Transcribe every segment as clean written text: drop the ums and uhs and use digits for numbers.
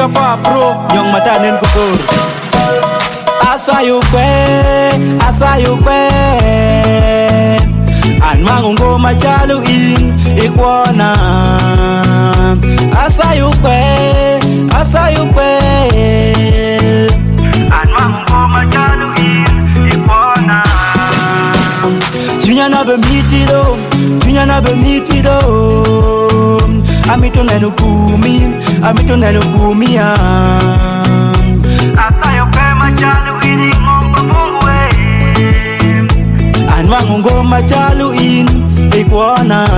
Nika pa pro Nyong matanin kubur Asayu kwe An mangungo machalu in Ikwana Asayu kwe An mangungo machalu in Ikwana Chunya na be mitido Amito nenu kumia Asayu kwe machalu in Anwangu ngoma chalu in Ikwana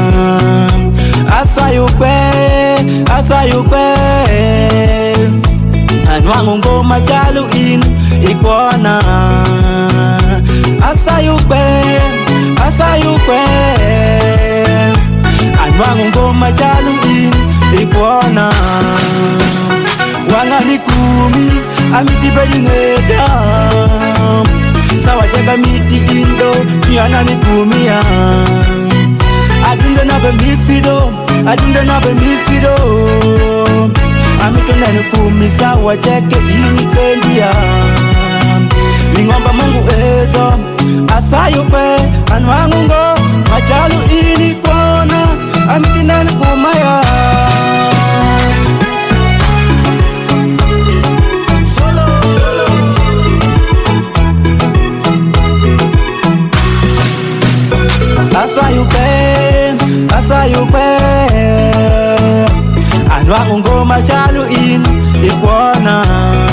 Asayu kwe Anwangu ngoma chalu in Ikwana Asayu kwe Anwangu ngoma chalu in Ikwana Wangani kumi Amiti beli ngeta Sawa cheka miti indo Kiana ni kumia Adunde na be misido Amito nenu kumi sawa cheke ini kendia Lingomba mungu ezo Asayu kwe Anwangu ngo Machalu ini kwana Amiti nenu kumaya Asayu kwe Anwangu ngoma chalu in Ikwana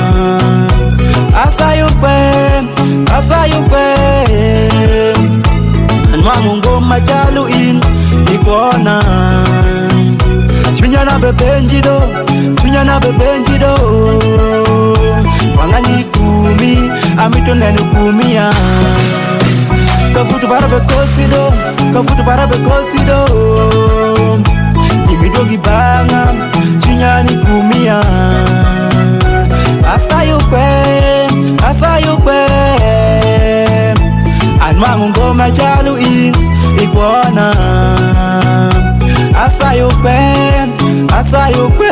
Asayu kwe Anwangu ngoma chalu in Ikwana Chunya na bebenjido Wangani kumi Amito nenu kumia Kavutu para bekosido Imidogi banga Chinyani kumia Asayu kwe Anwangu ngoma chalu in Ikwana Asayu kwe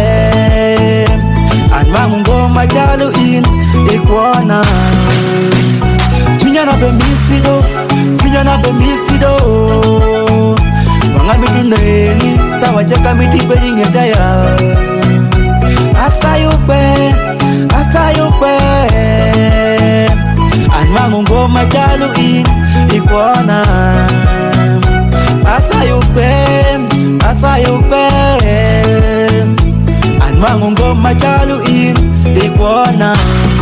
Anwangu ngoma chalu in Ikwana Chunya na be misido Wanga mitu neni Sawa cheka miti beli ngetaya Asayu kwe Anwangu ngoma chalu in Ikwana Asayu kwe Anwangu ngoma chalu in Ikwana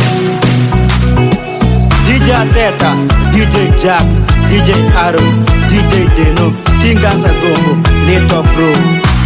DJ Ateta, DJ Jax, DJ Aaron, DJ Deno, King Gansa Zombo, Leto Pro.